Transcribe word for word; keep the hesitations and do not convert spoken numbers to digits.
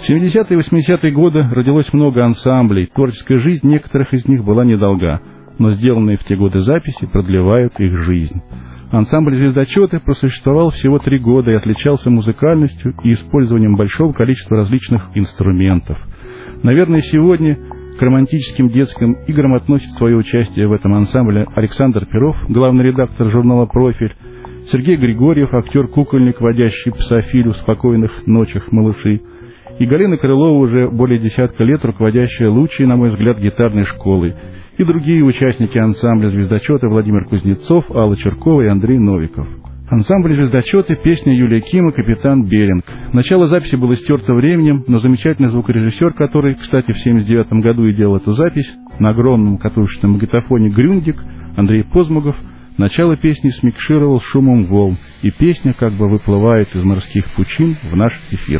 семидесятые и восьмидесятые годы родилось много ансамблей, творческая жизнь некоторых из них была недолга, но сделанные в те годы записи продлевают их жизнь. Ансамбль «Звездочеты» просуществовал всего три года и отличался музыкальностью и использованием большого количества различных инструментов. Наверное, сегодня к романтическим детским играм относит свое участие в этом ансамбле Александр Перов, главный редактор журнала «Профиль», Сергей Григорьев, актер-кукольник, водящий псофилю в «Спокойных ночах, малыши», и Галина Крылова, уже более десятка лет руководящая лучшей, на мой взгляд, гитарной школой, и другие участники ансамбля «Звездочеты» Владимир Кузнецов, Алла Черкова и Андрей Новиков. Ансамбль «Звездочеты», песня Юлия Кима «Капитан Беринг». Начало записи было стерто временем, но замечательный звукорежиссер, который, кстати, в семьдесят девятом году и делал эту запись, на огромном катушечном магнитофоне «Грюндик», Андрей Позмугов, начало песни смикшировал шумом волн, и песня как бы выплывает из морских пучин в наш эфир.